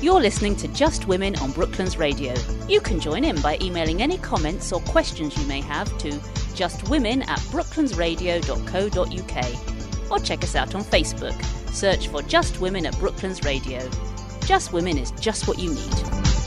You're listening to Just Women on Brooklands Radio. You can join in by emailing any comments or questions you may have to justwomen@brooklandsradio.co.uk or check us out on Facebook. Search for Just Women at Brooklands Radio. Just Women is just what you need.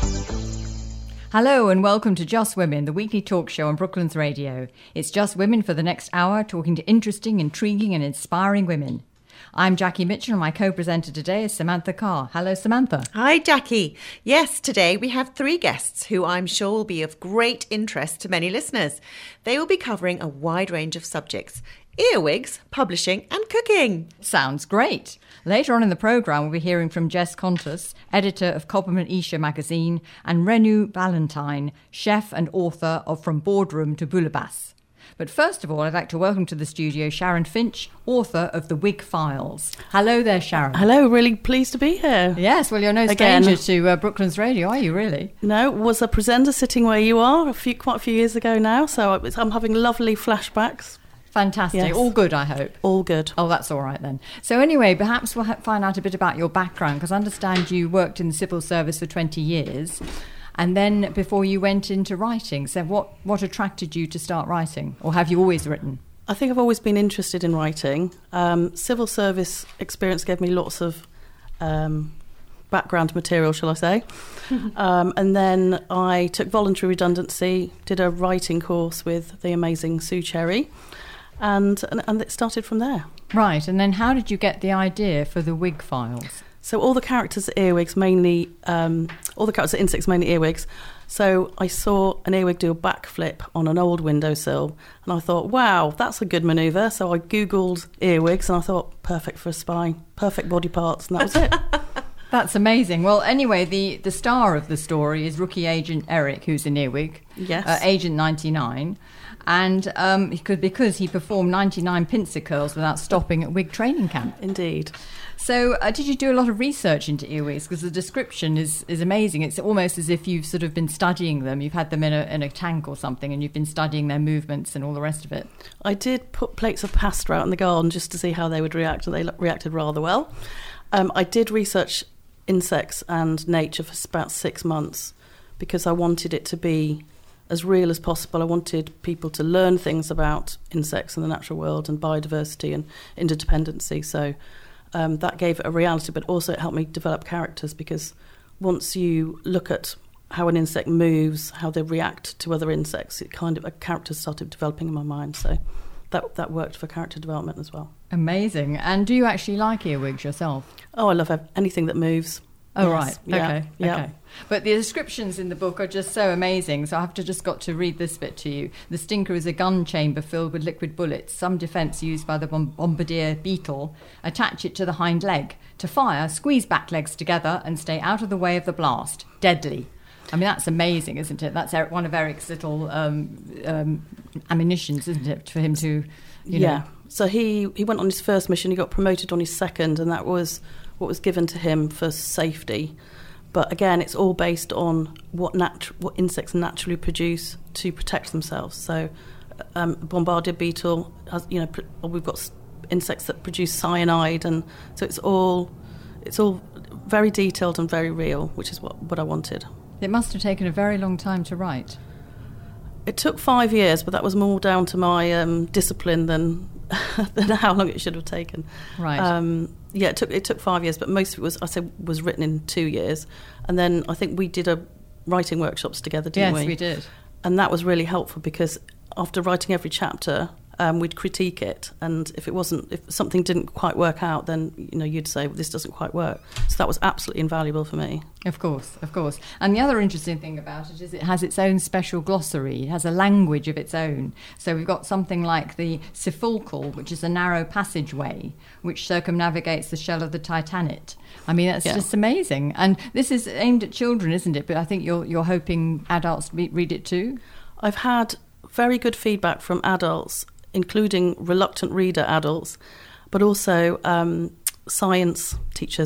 Hello and welcome to Just Women, the weekly talk show on Brooklands Radio. It's Just Women for the next hour, talking to interesting, intriguing and inspiring women. I'm Jackie Mitchell and my co-presenter today is Samantha Carr. Hello, Samantha. Hi, Jackie. Yes, today we have 3 guests who I'm sure will be of great interest to many listeners. They will be covering a wide range of subjects: earwigs, publishing and cooking. Sounds great. Later on in the programme, we'll be hearing from Jess Contus, editor of Cobham & Esher magazine, and Renu Ballantyne, chef and author of From Boardroom to Bouillabaisse. But first of all, I'd like to welcome to the studio Sharon Finch, author of The Whig Files. Hello there, Sharon. Hello, really pleased to be here. Yes, well, you're no stranger to Brooklands Radio, are you, really? No, was a presenter sitting where you are quite a few years ago now, so I'm having lovely flashbacks. Fantastic. Yes. All good, I hope. All good. Oh, that's all right then. So anyway, perhaps we'll find out a bit about your background, because I understand you worked in the civil service for 20 years. And then before you went into writing, so what attracted you to start writing? Or have you always written? I think I've always been interested in writing. Civil service experience gave me lots of background material, shall I say. And then I took voluntary redundancy, did a writing course with the amazing Sue Cherry, and it started from there. Right, and then how did you get the idea for the Whig Files? So all the characters are earwigs, mainly, all the characters are insects, mainly earwigs. So I saw an earwig do a backflip on an old windowsill, and I thought, wow, that's a good manoeuvre. So I Googled earwigs, and I thought, perfect for a spy, perfect body parts, and that was it. That's amazing. Well, anyway, the star of the story is Rookie Agent Eric, who's an earwig, yes, Agent 99. And because he performed 99 pincer curls without stopping at Whig training camp. Indeed. So did you do a lot of research into earwigs? Because the description is amazing. It's almost as if you've sort of been studying them. You've had them in a tank or something, and you've been studying their movements and all the rest of it. I did put plates of pasta out in the garden just to see how they would react, and they reacted rather well. I did research insects and nature for about 6 months because I wanted it to be as real as possible. I wanted people to learn things about insects and the natural world and biodiversity and interdependency. So that gave it a reality, but also it helped me develop characters, because once you look at how an insect moves, how they react to other insects, it kind of a character started developing in my mind. So that worked for character development as well. Amazing. And do you actually like earwigs yourself? Oh, I love anything that moves. Oh, yes. right. Okay. Yeah. Okay. But the descriptions in the book are just so amazing, so I've just got to read this bit to you. The stinker is a gun chamber filled with liquid bullets, some defence used by the bombardier beetle. Attach it to the hind leg. To fire, squeeze back legs together and stay out of the way of the blast. Deadly. I mean, that's amazing, isn't it? That's one of Eric's little ammunitions, isn't it, for him to, you know. So he went on his first mission, he got promoted on his second, and that was what was given to him for safety. But again, it's all based on what insects naturally produce to protect themselves. So bombardier beetle, we've got insects that produce cyanide, and so it's all very detailed and very real, which is what I wanted. It must have taken a very long time to write. It took 5 years, but that was more down to my discipline than how long it should have taken. Right. It took 5 years, but most of it was written in 2 years. And then I think we did writing workshops together, didn't we? Yes, we did. And that was really helpful, because after writing every chapter, we'd critique it, and if something didn't quite work out, then you'd say, well, this doesn't quite work. So that was absolutely invaluable for me. Of course. And the other interesting thing about it is it has its own special glossary. It has a language of its own. So we've got something like the Sifulcal, which is a narrow passageway which circumnavigates the shell of the Titanic. I mean, that's just amazing. And this is aimed at children, isn't it? But I think you're hoping adults read it too. I've had very good feedback from adults, including reluctant reader adults, but also science teachers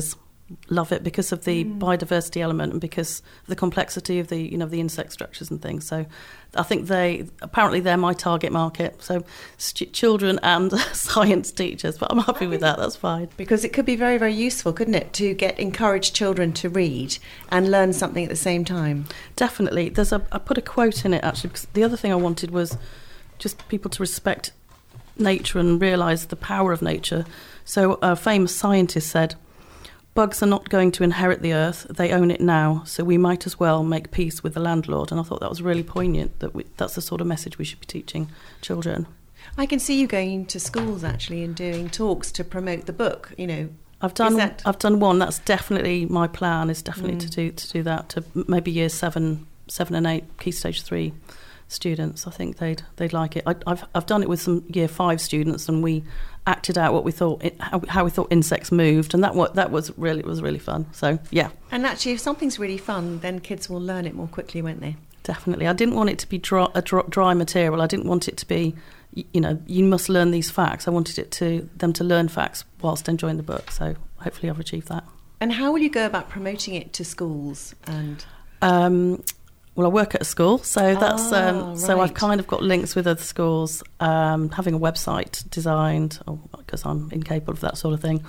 love it because of the biodiversity element and because of the complexity of the the insect structures and things. So I think they're my target market. So children and science teachers, but I'm happy with that. That's fine. Because it could be very, very useful, couldn't it, to encourage children to read and learn something at the same time? Definitely. I put a quote in it actually, because the other thing I wanted was just people to respect nature and realise the power of nature. So a famous scientist said, "Bugs are not going to inherit the earth, they own it now, so we might as well make peace with the landlord." And I thought that was really poignant, that's the sort of message we should be teaching children. I can see you going to schools actually and doing talks to promote the book, I've done one. That's definitely my plan, is definitely to do that to maybe year 7 and 8, Key Stage 3 students. I think they'd like it. I've done it with some year 5 students, and we acted out what we thought, how we thought insects moved, and that was really fun. So yeah. And actually, if something's really fun, then kids will learn it more quickly, won't they? Definitely. I didn't want it to be dry material. I didn't want it to be, you must learn these facts. I wanted them to learn facts whilst enjoying the book. So hopefully, I've achieved that. And how will you go about promoting it to schools and? Well, I work at a school, so that's right. So I've kind of got links with other schools, having a website designed, because I'm incapable of that sort of thing,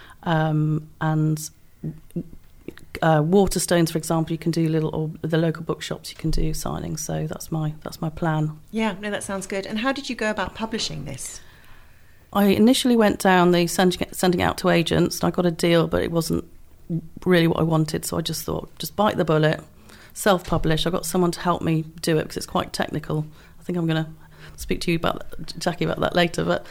and Waterstones, for example, you can do or the local bookshops you can do signings. So that's my plan. Yeah, no, that sounds good. And how did you go about publishing this? I initially went down the sending out to agents, and I got a deal, but it wasn't really what I wanted. So I just thought, just bite the bullet. Self-publish. I got someone to help me do it because it's quite technical. I think I'm going to speak to you Jackie about that later. But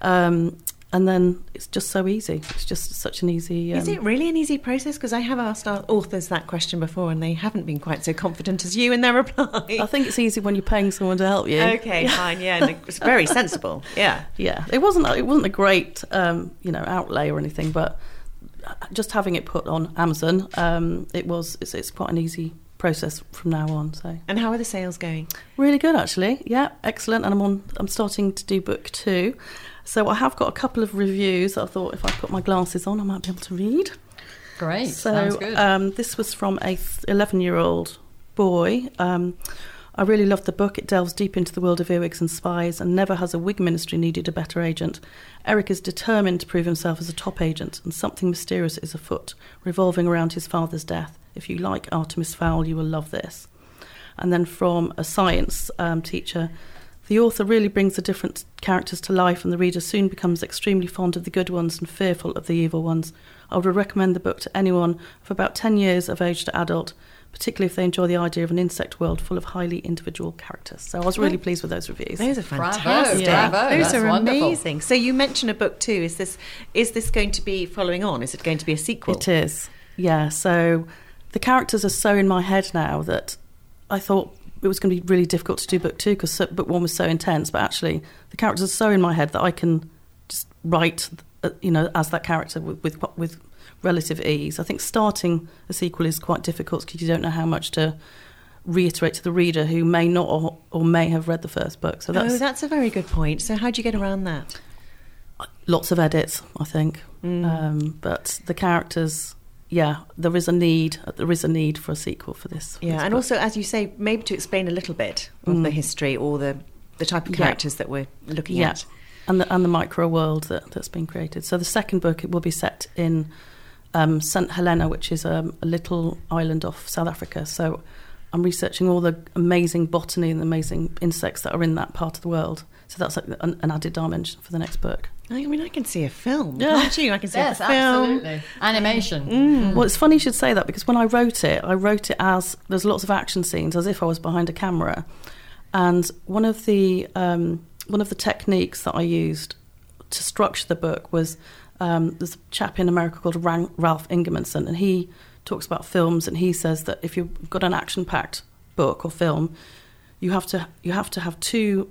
and then it's just so easy. It's just such an easy. Is it really an easy process? Because I have asked our authors that question before, and they haven't been quite so confident as you in their reply. I think it's easy when you're paying someone to help you. Okay, fine. Yeah, it's very sensible. Yeah. It wasn't a great outlay or anything, but just having it put on Amazon, it's quite an easy process from now on. So. And how are the sales going? Really good, actually. Yeah, excellent. And I'm starting to do book 2. So I have got a couple of reviews that I thought if I put my glasses on I might be able to read. Great, so, sounds good. This was from a 11-year-old boy. I really loved the book. It delves deep into the world of earwigs and spies, and never has a wig ministry needed a better agent. Eric is determined to prove himself as a top agent, and something mysterious is afoot, revolving around his father's death. If you like Artemis Fowl, you will love this. And then from a science teacher, the author really brings the different characters to life, and the reader soon becomes extremely fond of the good ones and fearful of the evil ones. I would recommend the book to anyone of about 10 years of age to adult, particularly if they enjoy the idea of an insect world full of highly individual characters. So I was really pleased with those reviews. Those are fantastic. Bravo. Those That's are wonderful. amazing. So you mentioned a book 2. Is this going to be following on? Is it going to be a sequel? It is, yeah. So the characters are so in my head now that I thought it was going to be really difficult to do book 2 because book 1 was so intense. But actually, the characters are so in my head that I can just write, as that character with relative ease. I think starting a sequel is quite difficult because you don't know how much to reiterate to the reader who may not or may have read the first book. So that's a very good point. So how do you get around that? Lots of edits, I think. But the characters, there is a need for a sequel for this. Yeah, and also, as you say, maybe to explain a little bit of the history or the type of characters that we're looking at. And the micro world that's been created. So the second book, it will be set in St Helena, which is a little island off South Africa. So I'm researching all the amazing botany and the amazing insects that are in that part of the world. So that's like an added dimension for the next book. I mean, I can see a film, can't you? I can see a film. Absolutely. Animation. Well, it's funny you should say that because when I wrote it as there's lots of action scenes as if I was behind a camera. And one of the techniques that I used to structure the book was there's a chap in America called Ralph Ingemanson, and he talks about films, and he says that if you've got an action-packed book or film, you have to have two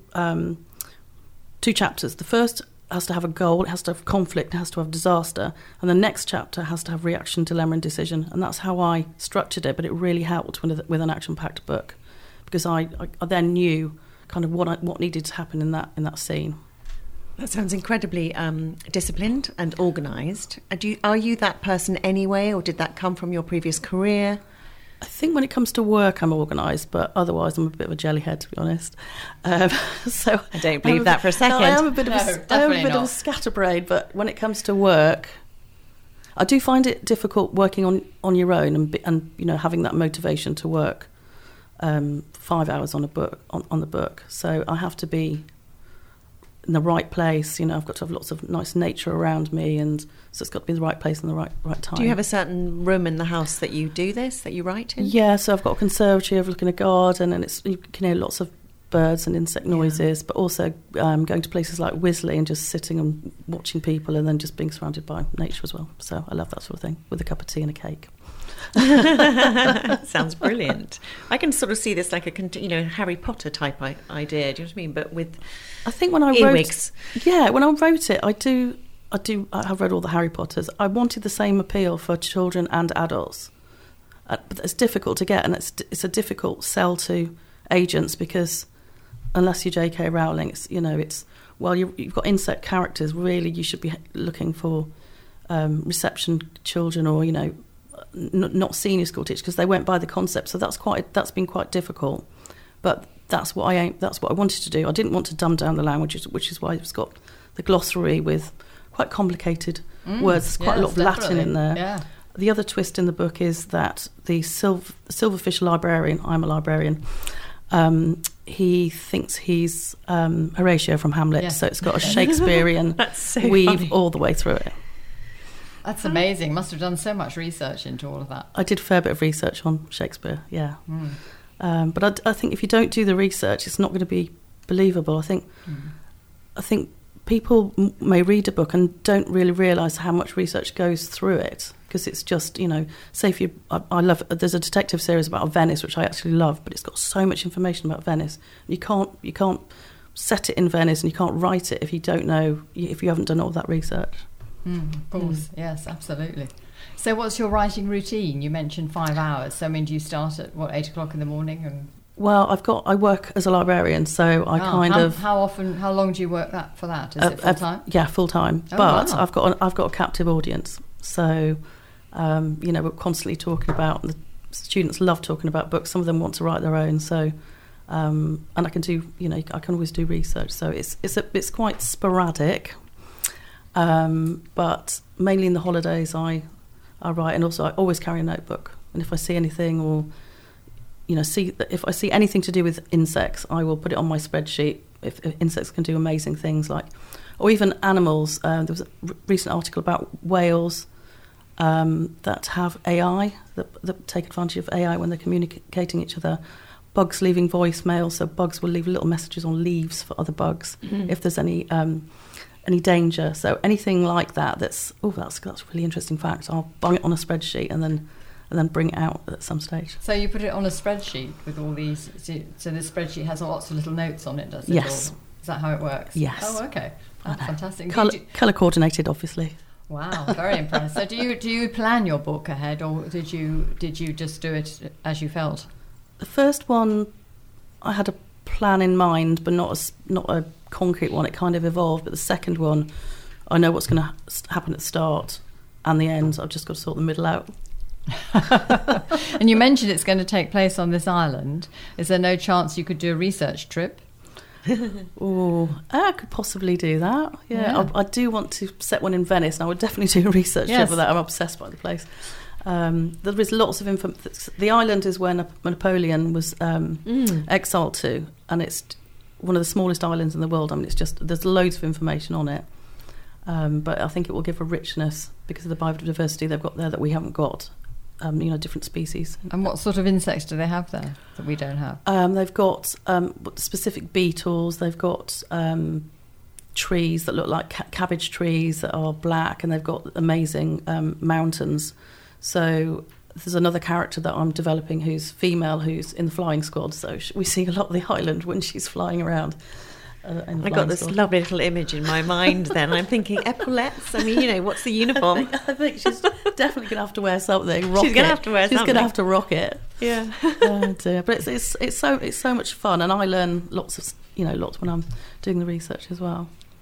chapters. The first has to have a goal, it has to have conflict, it has to have disaster, and the next chapter has to have reaction, dilemma, and decision. And that's how I structured it. But it really helped with an action-packed book because I then knew kind of what needed to happen in that scene. That sounds incredibly disciplined and organised. Are you that person anyway, or did that come from your previous career? I think when it comes to work, I'm organised, but otherwise I'm a bit of a jellyhead, to be honest. So I don't believe that for a second. No, I am a bit of a scatterbrain, but when it comes to work, I do find it difficult working on your own and you know, having that motivation to work 5 hours on a book on the book. So I have to be in the right place. You know, I've got to have lots of nice nature around me, and so it's got to be in the right place and the right time. Do you have a certain room in the house that you do this, that you write in? Yeah, so I've got a conservatory overlooking a garden, and you can hear lots of birds and insect noises, but also going to places like Wisley and just sitting and watching people, and then just being surrounded by nature as well. So I love that sort of thing, with a cup of tea and a cake. Sounds brilliant. I can sort of see this like a Harry Potter type idea. Do you know what I mean? But with, I think when I earwigs. when I wrote it, I have read all the Harry Potters. I wanted the same appeal for children and adults, but it's difficult to get, and it's a difficult sell to agents, because unless you're J.K. Rowling, you've got insect characters. Really, you should be looking for reception children, or not senior school teachers, because they won't buy the concept. So that's been quite difficult. But that's what I wanted to do. I didn't want to dumb down the language, which is why it's got the glossary with quite complicated words. There's quite a lot of Latin in there. Yeah. The other twist in the book is that the silverfish librarian, I'm a librarian, he thinks he's Horatio from Hamlet, so it's got a Shakespearean weave funny. All the way through it. That's amazing. Must have done so much research into all of that. I did a fair bit of research on Shakespeare, yeah. But I think if you don't do the research, it's not going to be believable. I think people may read a book and don't really realise how much research goes through it, because it's just, say I love, there's a detective series about Venice, which I actually love, but it's got so much information about Venice. You can't set it in Venice, and you can't write it if you haven't done all that research. Of course, yes, absolutely. So what's your writing routine? You mentioned 5 hours. So, do you start at, 8 o'clock in the morning? Well, I work as a librarian, so How long do you work for that? Is it full time? Yeah, full time. Oh, but wow. I've got a captive audience. So, we're constantly talking about, the students love talking about books. Some of them want to write their own. So, and I can do, I can always do research. So it's quite sporadic. But mainly in the holidays I write, and also I always carry a notebook, and if I see anything, or if I see anything to do with insects, I will put it on my spreadsheet. If insects can do amazing things, or even animals, there was a recent article about whales that have AI, that take advantage of AI when they're communicating each other. Bugs leaving voicemail, so bugs will leave little messages on leaves for other bugs if there's any danger. So anything like that, that's a really interesting fact. I'll bung it on a spreadsheet and then bring it out at some stage. So you put it on a spreadsheet with all these, so the spreadsheet has lots of little notes on it, does it? Yes. Or is that how it works? Yes. Oh, okay. That's fantastic. Colour coordinated, obviously. Wow, very impressed. So do you plan your book ahead, or did you just do it as you felt? The first one, I had a plan in mind, but not a concrete one. It kind of evolved. But the second one, I know what's going to happen at the start and the end. I've just got to sort the middle out. And you mentioned it's going to take place on this island. Is there no chance you could do a research trip? I could possibly do that. Yeah. I do want to set one in Venice, and I would definitely do a research trip for that. I'm obsessed by the place. There is lots of info. The island is where Napoleon was exiled to, and it's one of the smallest islands in the world. There's loads of information on it, but I think it will give a richness because of the biodiversity they've got there that we haven't got. Different species. And what sort of insects do they have there that we don't have? They've got specific beetles. They've got trees that look like cabbage trees that are black, and they've got amazing mountains. So there's another character that I'm developing who's female, who's in the flying squad. So we see a lot of the island when she's flying around. I got this lovely little image in my mind then. I'm thinking epaulettes. What's the uniform? I think she's definitely going to have to wear something. She's going to have to wear something. She's going to have to rock it. Yeah. But it's so much fun, and I learn lots when I'm doing the research as well.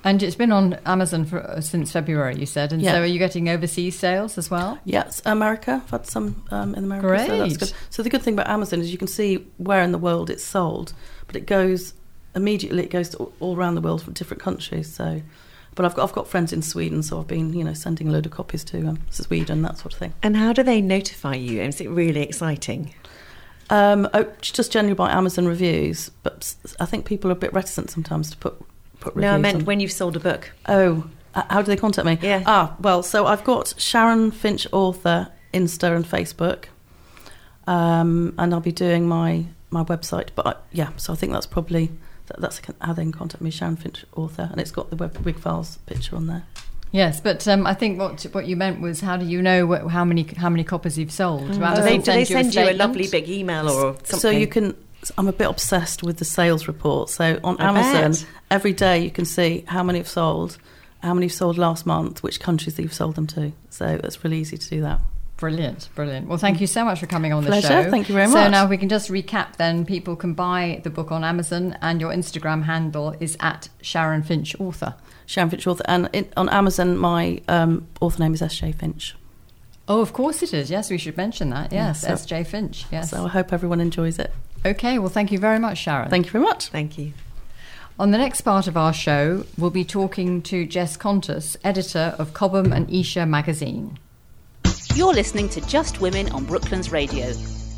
And it's been on Amazon since February, you said. And Yeah. so are you getting overseas sales as well? Yes, America. I've had some in America. Great. So that's good. So the good thing about Amazon is you can see where in the world it's sold, but it goes immediately. It goes to all around the world from different countries. So, but I've got friends in Sweden, so I've been sending a load of copies to Sweden, that sort of thing. And how do they notify you? Is it really exciting? Just generally by Amazon reviews, but I think people are a bit reticent sometimes to put reviews. No, I meant on. when you've sold a book. Oh, how do they contact me? Yeah. Well, so I've got Sharon Finch Author, Insta and Facebook, and I'll be doing my website. But so I think that's probably that's how they can contact me, Sharon Finch Author, and it's got the Wig Files picture on there. Yes, but I think what you meant was, how do you know how many copies you've sold? Do They send you a statement? lovely big email or something? So you can. I'm a bit obsessed with the sales report. So on I Amazon, bet. every day you can see how many have sold, how many have sold last month, which countries you've sold them to. So it's really easy to do that. Brilliant. Well, thank you so much for coming on the Pleasure. show. Thank you very So much. now we can just recap then. People can buy the book on Amazon, and your Instagram handle is at Sharon Finch Author. Sharon Finch Author. And on Amazon, my author name is S.J. Finch. Oh, of course it is. Yes, we should mention that. Yes, Yeah, so- S.J. Finch. Yes. So I hope everyone enjoys it. Okay, well, thank you very much, Sharon. Thank you very much. Thank you. On the next part of our show, we'll be talking to Jess Contus, editor of Cobham and Esher magazine. You're listening to Just Women on Brooklands Radio.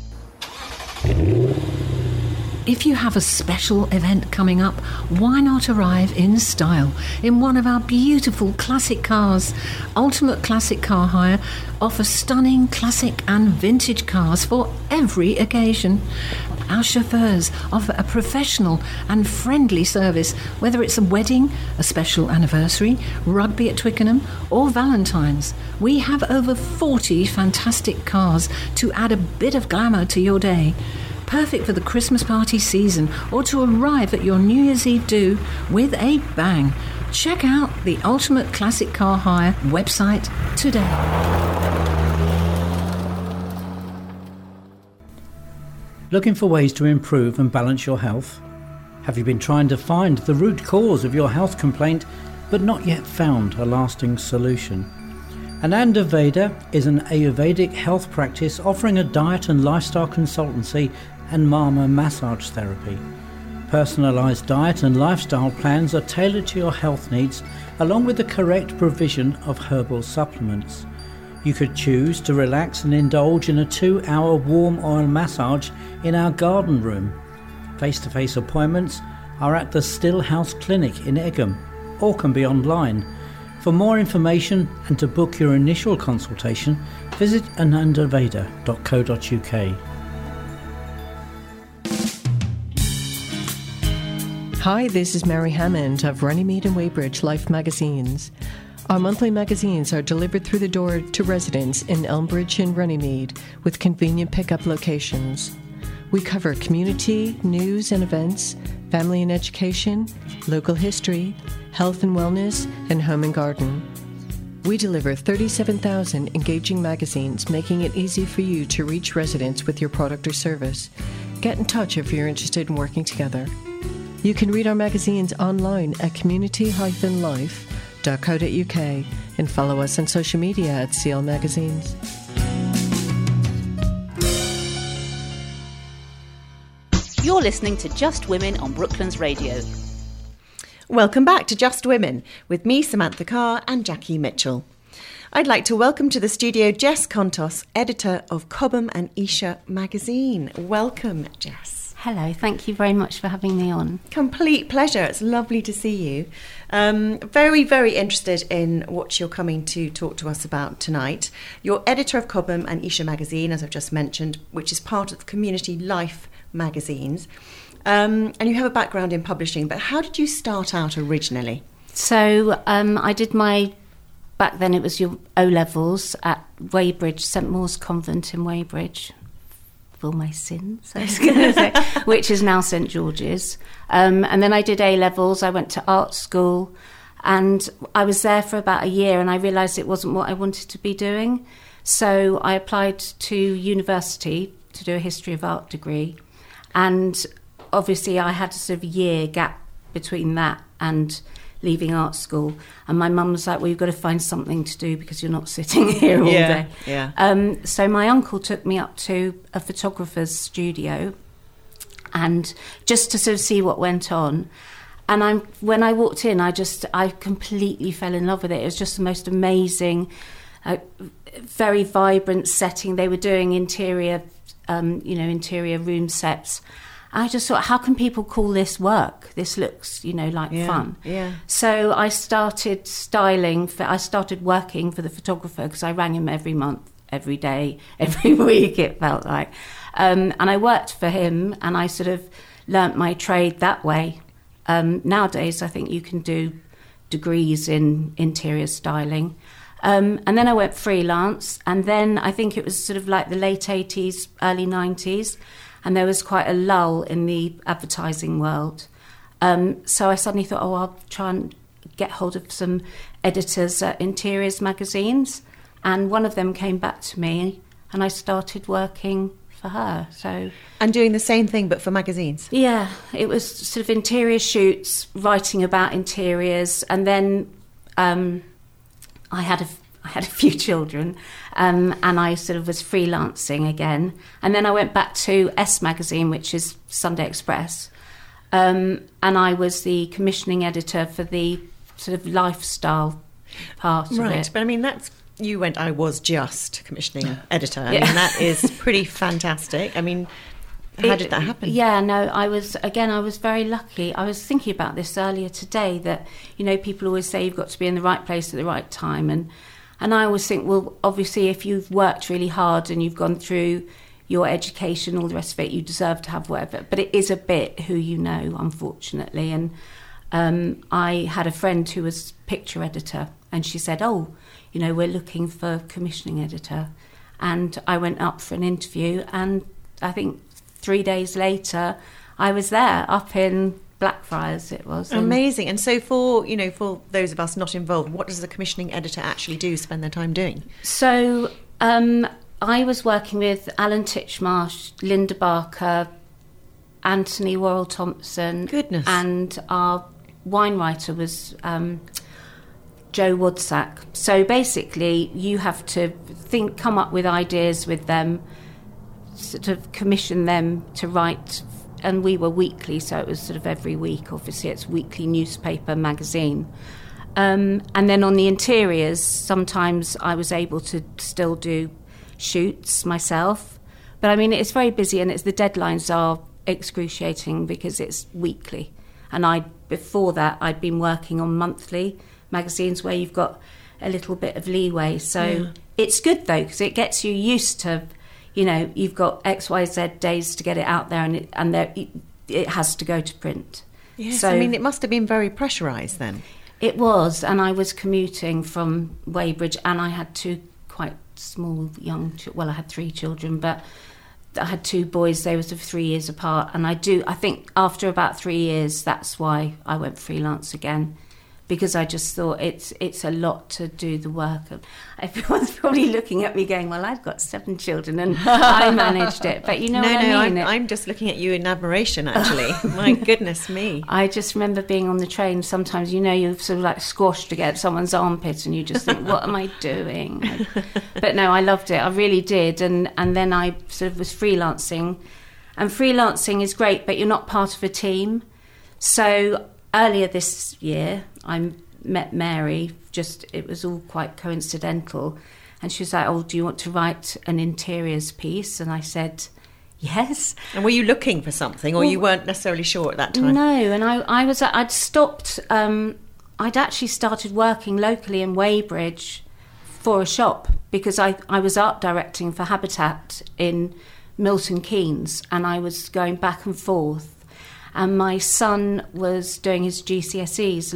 If you have a special event coming up, why not arrive in style in one of our beautiful classic cars? Ultimate Classic Car Hire offers stunning classic and vintage cars for every occasion. Our chauffeurs offer a professional and friendly service, whether it's a wedding, a special anniversary, rugby at Twickenham, or Valentine's. We have over 40 fantastic cars to add a bit of glamour to your day. Perfect for the Christmas party season, or to arrive at your New Year's Eve do with a bang. Check out the Ultimate Classic Car Hire website today. Looking for ways to improve and balance your health? Have you been trying to find the root cause of your health complaint but not yet found a lasting solution? Ananda Veda is an Ayurvedic health practice offering a diet and lifestyle consultancy and Mama massage therapy. Personalised diet and lifestyle plans are tailored to your health needs, along with the correct provision of herbal supplements. You could choose to relax and indulge in a 2-hour warm oil massage in our garden room. Face-to-face appointments are at the Still House Clinic in Egham, or can be online. For more information and to book your initial consultation, visit anandaveda.co.uk. Hi, this is Mary Hammond of Runnymede and Weybridge Life magazines. Our monthly magazines are delivered through the door to residents in Elmbridge and Runnymede with convenient pickup locations. We cover community, news and events, family and education, local history, health and wellness, and home and garden. We deliver 37,000 engaging magazines, making it easy for you to reach residents with your product or service. Get in touch if you're interested in working together. You can read our magazines online at community-life.co.uk and follow us on social media at CL Magazines. You're listening to Just Women on Brooklands Radio. Welcome back to Just Women with me, Samantha Carr, and Jackie Mitchell. I'd like to welcome to the studio Jess Contus, editor of Cobham and Esher magazine. Welcome, Jess. Hello, thank you very much for having me on. Complete pleasure. It's lovely to see you. Very, very interested in what you're coming to talk to us about tonight. You're editor of Cobham and Esher magazine, as I've just mentioned, which is part of Community Life magazines. And you have a background in publishing, but how did you start out originally? So I did back then it was your O-levels at Weybridge, St Maur's Convent in Weybridge. For my sins, I was going to say, which is now St George's. And then I did A-levels, I went to art school, and I was there for about a year, and I realised it wasn't what I wanted to be doing. So I applied to university to do a history of art degree, and obviously I had a sort of year gap between that and leaving art school. And my mum was like, well, you've got to find something to do because you're not sitting here all day. Yeah. So my uncle took me up to a photographer's studio, and just to sort of see what went on. And when I walked in, I completely fell in love with it. It was just the most amazing, very vibrant setting. They were doing interior room sets. I just thought, how can people call this work? This looks, like fun. Yeah. So I started I started working for the photographer because I rang him every month, every day, every week, it felt like. And I worked for him, and I sort of learnt my trade that way. Nowadays, I think you can do degrees in interior styling. And then I went freelance, and then I think it was sort of like the late 80s, early 90s, and there was quite a lull in the advertising world. So I suddenly thought, I'll try and get hold of some editors at interiors magazines, and one of them came back to me, and I started working for her. And doing the same thing but for magazines? Yeah, it was sort of interior shoots, writing about interiors, and then I had a few children, and I sort of was freelancing again. And then I went back to S Magazine, which is Sunday Express, and I was the commissioning editor for the sort of lifestyle part of it. Right, but I mean, I was just commissioning editor. I mean, that is pretty fantastic. I mean, how did that happen? Yeah, no, I was very lucky. I was thinking about this earlier today, that, people always say you've got to be in the right place at the right time. And I always think, well, obviously, if you've worked really hard and you've gone through your education, all the rest of it, you deserve to have whatever. But it is a bit who you know, unfortunately. And I had a friend who was picture editor, and she said, we're looking for commissioning editor. And I went up for an interview, and I think 3 days later, I was there, up in Blackfriars it was. Amazing. And so for those of us not involved, what does the commissioning editor actually spend their time doing? So I was working with Alan Titchmarsh, Linda Barker, Anthony Worrell Thompson. Goodness. And our wine writer was Joe Woodsack. So basically you have to come up with ideas with them, sort of commission them to write, and we were weekly, so it was sort of every week. Obviously it's weekly newspaper, magazine. And then on the interiors, sometimes I was able to still do shoots myself. But I mean, it's very busy, and the deadlines are excruciating because it's weekly. And before that, I'd been working on monthly magazines where you've got a little bit of leeway. So it's good, though, because it gets you used to, you've got XYZ days to get it out there, and it has to go to print. Yes, so, I mean, it must have been very pressurised then. It was, and I was commuting from Weybridge, and I had two quite small I had 3 children, but I had 2 boys. They were sort of 3 years apart, and I think after about 3 years, that's why I went freelance again, because I just thought it's a lot to do the work. Everyone's probably looking at me going, well, I've got 7 children and I managed it. But what I mean? I'm just looking at you in admiration, actually. My goodness me. I just remember being on the train. Sometimes, you're sort of like squashed against someone's armpit, and you just think, what am I doing? But no, I loved it. I really did. And then I sort of was freelancing. And freelancing is great, but you're not part of a team. So earlier this year, I met Mary, it was all quite coincidental, and she was like, do you want to write an interiors piece? And I said, yes. And were you looking for something, or you weren't necessarily sure at that time? No, and I'd stopped, I'd actually started working locally in Weybridge for a shop, because I was art directing for Habitat in Milton Keynes, and I was going back and forth. And my son was doing his GCSEs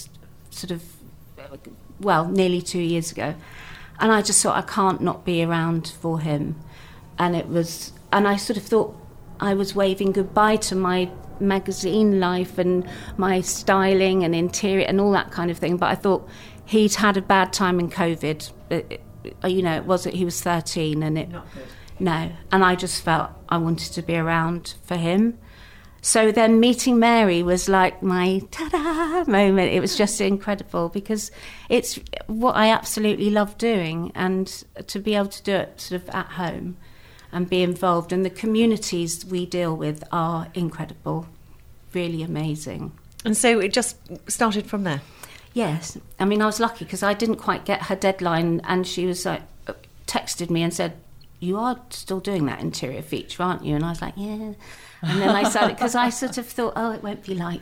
nearly 2 years ago. And I just thought, I can't not be around for him. And I sort of thought I was waving goodbye to my magazine life and my styling and interior and all that kind of thing. But I thought he'd had a bad time in COVID. He was 13 and Not good. No. And I just felt I wanted to be around for him. So then meeting Mary was like my ta-da moment. It was just incredible because it's what I absolutely love doing, and to be able to do it sort of at home and be involved. And the communities we deal with are incredible, really amazing. And so it just started from there? Yes. I mean, I was lucky because I didn't quite get her deadline, and she was like, texted me and said, "You are still doing that interior feature, aren't you?" And I was like, "Yeah." And then I started, because I sort of thought, oh, it won't be like,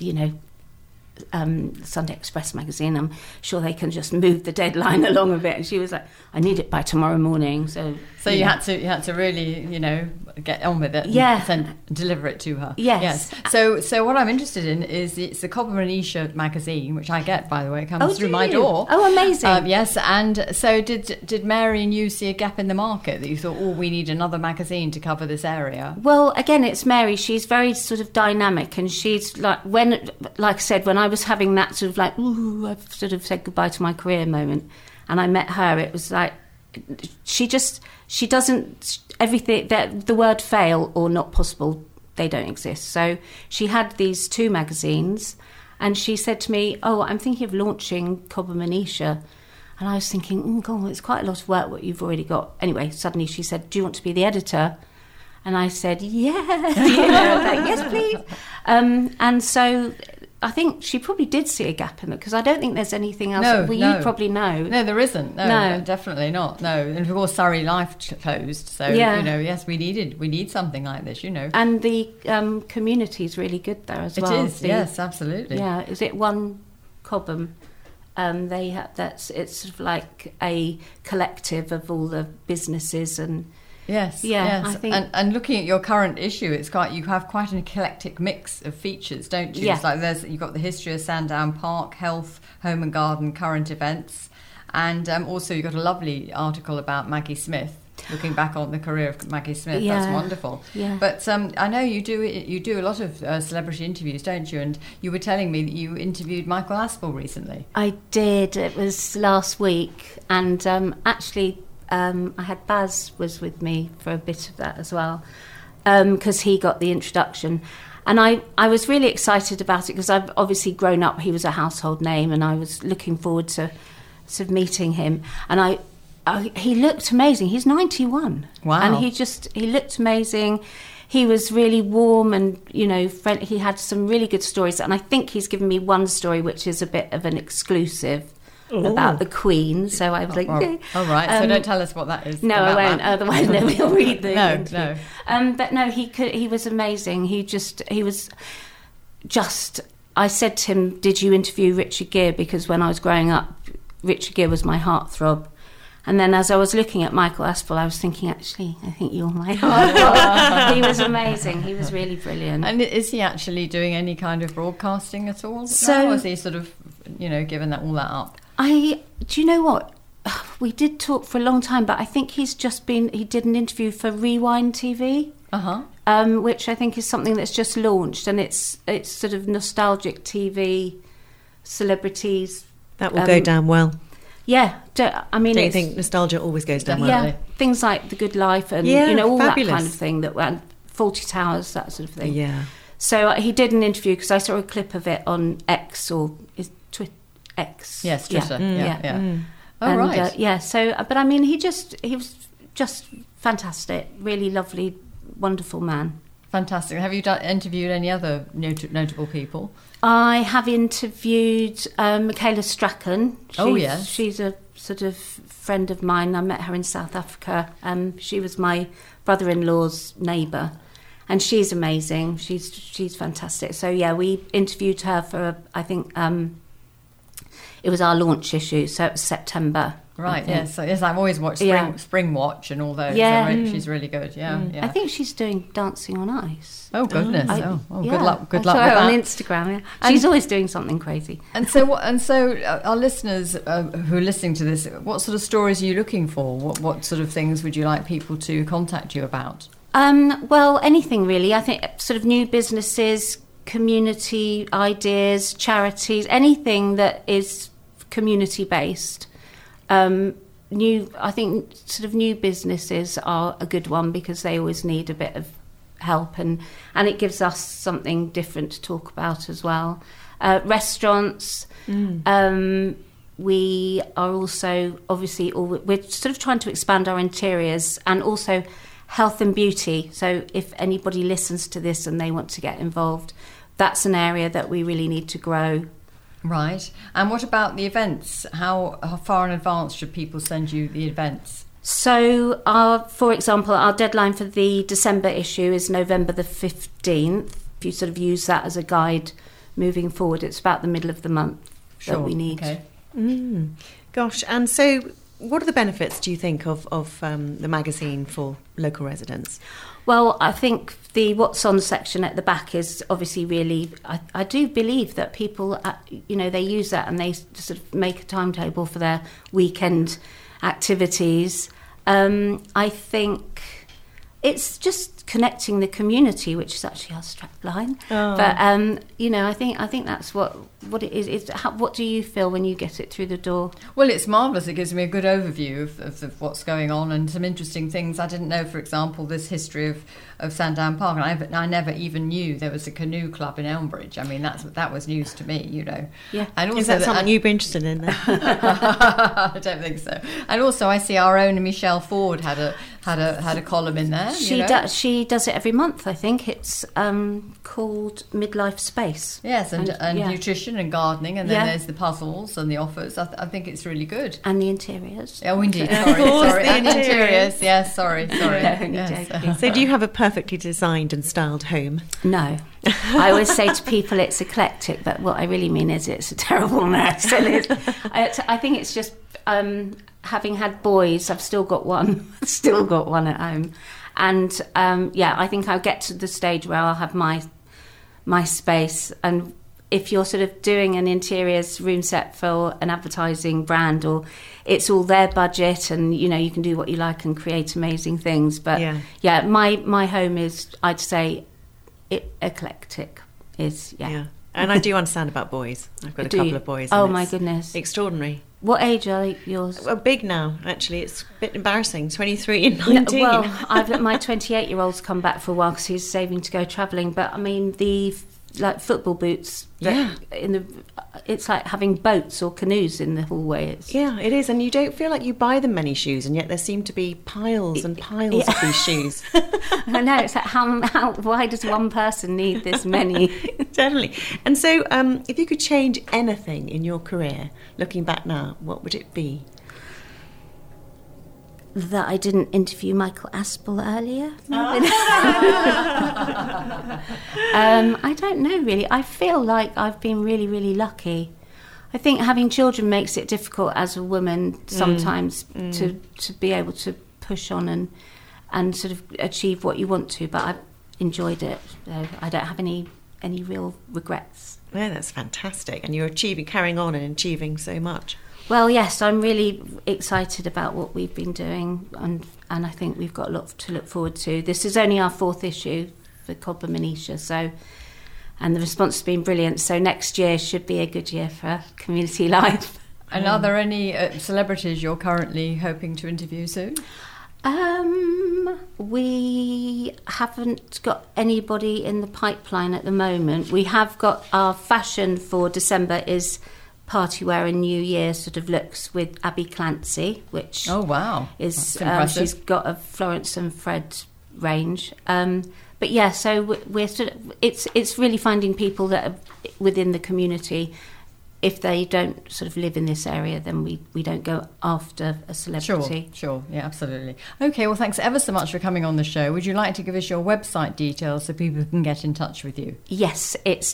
Sunday Express magazine. I'm sure they can just move the deadline along a bit. And she was like, "I need it by tomorrow morning." So you had to really, get on with it. Yeah. And deliver it to her. Yes. So what I'm interested in is it's the Cobham and Esher magazine, which I get, by the way. It comes through my door. Oh, amazing. Yes. And so did Mary and you see a gap in the market that you thought, oh, we need another magazine to cover this area? Well, again, it's Mary. She's very sort of dynamic, and she's like I said, when I was having that sort of like, ooh, I've sort of said goodbye to my career moment, and I met her, it was like she doesn't, everything, that the word fail or not possible, they don't exist. So she had these 2 magazines, and she said to me, "Oh, I'm thinking of launching Cobham and Esher." And I was thinking, oh God, it's quite a lot of work what you've already got. Anyway, suddenly she said, "Do you want to be the editor?" And I said, "Yes." Yes, please. And so I think she probably did see a gap in it, because I don't think there's anything else. You probably know. No, there isn't. No, definitely not. No, and of course Surrey Life closed. So yes, we need something like this. And the community is really good there as well. It is. Yes, absolutely. Yeah. Is it One Cobham? They have it's sort of like a collective of all the businesses and. Yes, yeah, yes. I think, and looking at your current issue, you have quite an eclectic mix of features, don't you? Yeah. It's like you've got the history of Sandown Park, health, home and garden, current events, and also you've got a lovely article about Maggie Smith. Looking back on the career of Maggie Smith, yeah. That's wonderful. Yeah. But I know you do a lot of celebrity interviews, don't you? And you were telling me that you interviewed Michael Aspel recently. I did. It was last week, and actually. I had Baz was with me for a bit of that as well, because he got the introduction. And I was really excited about it because I've obviously grown up, he was a household name, and I was looking forward to sort of meeting him. And he looked amazing. He's 91. Wow. And he looked amazing. He was really warm and, friendly. He had some really good stories. And I think he's given me one story which is a bit of an exclusive. About the Queen, so I was like, "Yeah." All right, so don't tell us what that is. No, I won't. Otherwise, we'll read the No. But no, he was amazing. He was just. I said to him, "Did you interview Richard Gere?" Because when I was growing up, Richard Gere was my heartthrob. And then as I was looking at Michael Aspel, I was thinking, actually, I think you're my heartthrob. He was amazing. He was really brilliant. And is he actually doing any kind of broadcasting at all? So, or is he sort of, given all that up? Do you know what? We did talk for a long time, but I think he did an interview for Rewind TV, which I think is something that's just launched, and it's sort of nostalgic TV, celebrities. That will go down well. Yeah, don't you think nostalgia always goes down well? Yeah, things like The Good Life and all fabulous. That kind of thing, and Fawlty Towers, that sort of thing. Yeah. So he did an interview because I saw a clip of it on X or is Twitter. X. Yes, Twitter. Yeah. Oh, right. So, but I mean, he was just fantastic. Really lovely, wonderful man. Fantastic. Have you interviewed any other notable people? I have interviewed Michaela Strachan. She's a sort of friend of mine. I met her in South Africa. She was my brother-in-law's neighbour, and she's amazing. She's fantastic. So yeah, we interviewed her for I think. It was our launch issue, so it was September. Right, yes. So, yes, I've always watched Spring Watch and all those. Yeah. She's really good, yeah. I think she's doing Dancing on Ice. Oh, goodness. Good luck with that. On Instagram, She's always doing something crazy. And so our listeners who are listening to this, what sort of stories are you looking for? What sort of things would you like people to contact you about? Well, anything really. I think sort of new businesses, community ideas, charities, anything that is community based. I think sort of new businesses are a good one because they always need a bit of help, and it gives us something different to talk about as well. Restaurants, we are also obviously we're sort of trying to expand our interiors, and also health and beauty. So if anybody listens to this and they want to get involved, that's an area that we really need to grow. Right. And what about the events? How far in advance should people send you the events? So, for example, our deadline for the December issue is November the 15th. If you sort of use that as a guide moving forward, it's about the middle of the month that we need. Okay. Gosh, and so what are the benefits, do you think, of the magazine for local residents? Well, I think the What's On section at the back is obviously really... I do believe that people, they use that and they sort of make a timetable for their weekend activities. I think it's just connecting the community, which is actually our strapline. Oh. But I think that's what it is. What do you feel when you get it through the door? Well, it's marvellous. It gives me a good overview of what's going on and some interesting things. I didn't know, for example, this history of Sandown Park, and I never even knew there was a canoe club in Elmbridge. I mean, that was news to me, Yeah. And also is that something you'd be interested in then? I don't think so. And also, I see our own Michelle Ford had a column in there. She does it every month. I think it's called Midlife Space. Yes, and nutrition and gardening, and then there's the puzzles and the offers. I think it's really good. And the interiors. Oh, indeed. Sorry. And the interiors. Yes, sorry. Yes. So do you have a perfectly designed and styled home? No. I always say to people it's eclectic, but what I really mean is it's a terrible mess. And I think it's just having had boys, I've still got one at home. And I think I'll get to the stage where I'll have my space. And if you're sort of doing an interiors room set for an advertising brand, or it's all their budget, and you can do what you like and create amazing things. But my home is, I'd say, eclectic. Yeah. And I do understand about boys. I've got a couple of boys. Oh my goodness! Extraordinary. What age are yours? Well, big now, actually. It's a bit embarrassing. 23 and 19. No, well, I've let my 28-year-old's come back for a while because he's saving to go travelling. But I mean, the football boots. It's like having boats or canoes in the hallway. Yeah, it is. And you don't feel like you buy them many shoes, and yet there seem to be piles and piles of these shoes. I know. It's like why does one person need this many? Definitely. And so, if you could change anything in your career, looking back now, what would it be? That I didn't interview Michael Aspel earlier. I don't know, really. I feel like I've been really, really lucky. I think having children makes it difficult as a woman sometimes to be able to push on and sort of achieve what you want to, but I've enjoyed it. So I don't have any real regrets. Yeah, that's fantastic. And you're carrying on and achieving so much. Well, yes, I'm really excited about what we've been doing, and I think we've got a lot to look forward to. This is only our 4th issue for Cobham and Esher, and the response has been brilliant. So next year should be a good year for Community Life. And are there any celebrities you're currently hoping to interview soon? We haven't got anybody in the pipeline at the moment. We have got our fashion for December is party wear and New Year sort of looks with Abby Clancy, which is she's got a Florence and Fred range. But yeah, so we're sort of it's really finding people that are within the community. If they don't sort of live in this area, then we don't go after a celebrity. Sure, yeah, absolutely. Okay, well, thanks ever so much for coming on the show. Would you like to give us your website details so people can get in touch with you? Yes, it's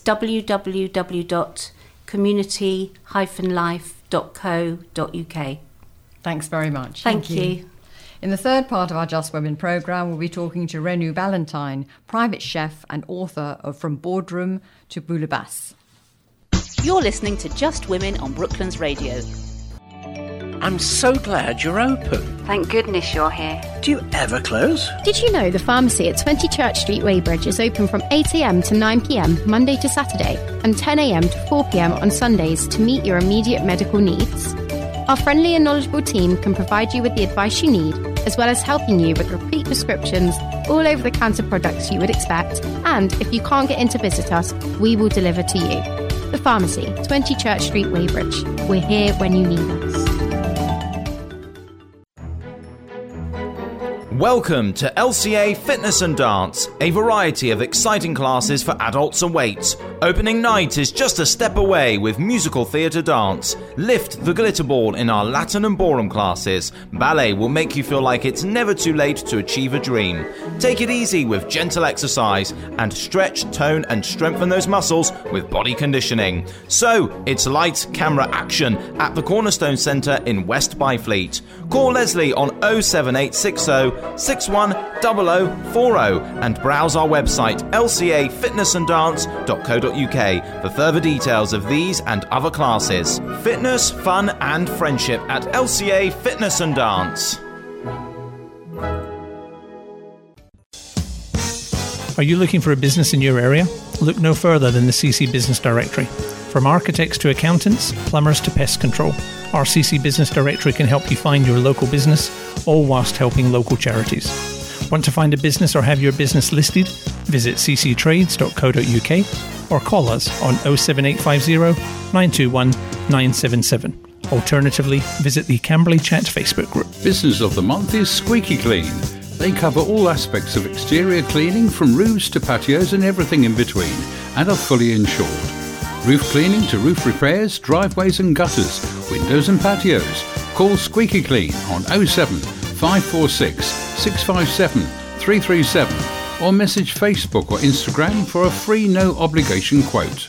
www.community-life.co.uk. Thanks very much. Thank you. In the third part of our Just Women programme, we'll be talking to Renu Ballantyne, private chef and author of From Boardroom to Bouillabaisse. You're listening to Just Women on Brooklands Radio. I'm so glad you're open. Thank goodness you're here. Do you ever close? Did you know the pharmacy at 20 Church Street, Weybridge is open from 8 a.m. to 9 p.m. Monday to Saturday and 10 a.m. to 4 p.m. on Sundays to meet your immediate medical needs? Our friendly and knowledgeable team can provide you with the advice you need as well as helping you with repeat prescriptions, all over-the-counter products you would expect, and if you can't get in to visit us, we will deliver to you. The Pharmacy, 20 Church Street, Weybridge. We're here when you need us. Welcome to LCA Fitness and Dance, a variety of exciting classes for adults and weights. Opening night is just a step away with musical theatre dance. Lift the glitter ball in our Latin and ballroom classes. Ballet will make you feel like it's never too late to achieve a dream. Take it easy with gentle exercise and stretch, tone and strengthen those muscles with body conditioning. So, it's lights, camera, action at the Cornerstone Centre in West Byfleet. Call Leslie on 07860 610040 and browse our website lcafitnessandDance.co.uk for further details of these and other classes. Fitness, fun and friendship at LCA Fitness and Dance. Are you looking for a business in your area? Look no further than the CC Business Directory. From architects to accountants, plumbers to pest control, our CC Business Directory can help you find your local business, all whilst helping local charities. Want to find a business or have your business listed? Visit cctrades.co.uk or call us on 07850 921 977. Alternatively, visit the Camberley Chat Facebook group. Business of the month is Squeaky Clean. They cover all aspects of exterior cleaning, from roofs to patios and everything in between, and are fully insured. Roof cleaning to roof repairs, driveways and gutters, windows and patios. Call Squeaky Clean on 07 546 657 337 or message Facebook or Instagram for a free no obligation quote.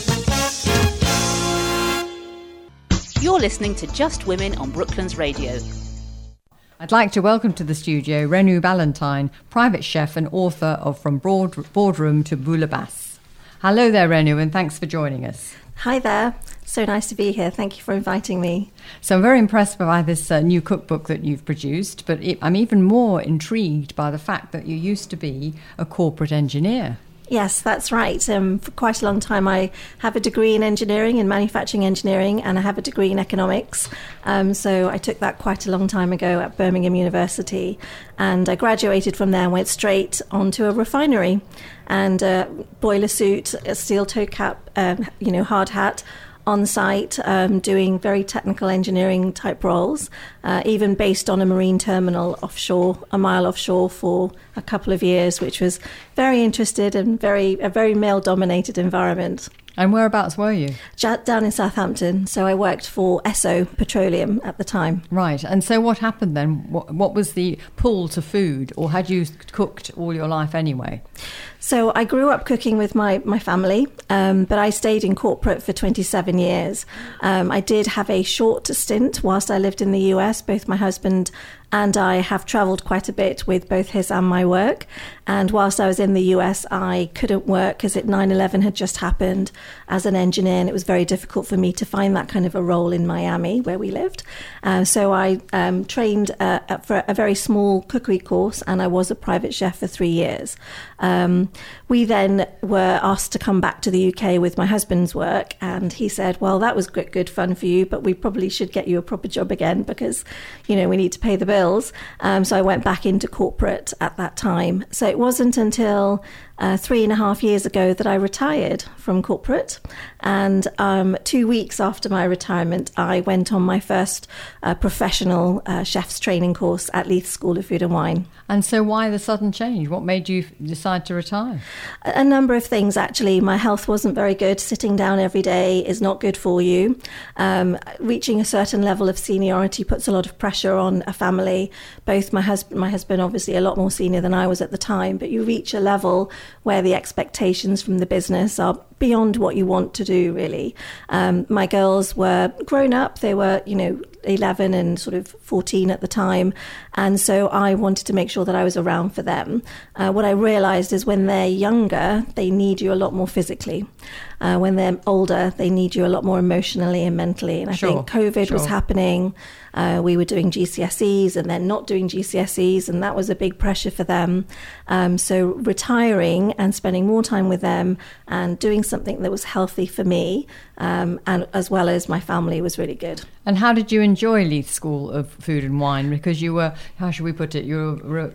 You're listening to Just Women on Brooklands Radio. I'd like to welcome to the studio Renu Ballantyne, private chef and author of From Boardroom to Bouillabaisse. Hello there, Renu, and thanks for joining us. Hi there. So nice to be here. Thank you for inviting me. So I'm very impressed by this new cookbook that you've produced, but I'm even more intrigued by the fact that you used to be a corporate engineer. Yes, that's right. For quite a long time, I have a degree in engineering, in manufacturing engineering, and I have a degree in economics. So I took that quite a long time ago at Birmingham University, and I graduated from there and went straight onto a refinery, and boiler suit, a steel toe cap, hard hat, on site, doing very technical engineering type roles, even based on a marine terminal offshore, a mile offshore, for a couple of years, which was very interested and a very male-dominated environment. And whereabouts were you? Down in Southampton. So I worked for Esso Petroleum at the time. Right. And so what happened then? What was the pull to food, or had you cooked all your life anyway? So I grew up cooking with my family, but I stayed in corporate for 27 years. I did have a short stint whilst I lived in the US. Both my husband and I have travelled quite a bit with both his and my work. And whilst I was in the US, I couldn't work because 9/11 had just happened as an engineer, and it was very difficult for me to find that kind of a role in Miami, where we lived. So I trained for a very small cookery course, and I was a private chef for 3 years. We then were asked to come back to the UK with my husband's work, and he said, well, that was good fun for you, but we probably should get you a proper job again because, we need to pay the bills. So I went back into corporate at that time. So it wasn't until 3.5 years ago that I retired from corporate, and 2 weeks after my retirement I went on my first professional chef's training course at Leith School of Food and Wine. And so why the sudden change? What made you decide to retire? A number of things, actually. My health wasn't very good. Sitting down every day is not good for you. Reaching a certain level of seniority puts a lot of pressure on a family. Both my husband obviously a lot more senior than I was at the time, but you reach a level where the expectations from the business are beyond what you want to do, really. My girls were grown up. They were, 11 and sort of 14 at the time. And so I wanted to make sure that I was around for them. What I realized is when they're younger, they need you a lot more physically. When they're older, they need you a lot more emotionally and mentally. And I think COVID was happening. We were doing GCSEs and then not doing GCSEs, and that was a big pressure for them. So retiring and spending more time with them and doing something that was healthy for me, and as well as my family, was really good. And how did you enjoy Leith School of Food and Wine? Because you were, how should we put it, you were,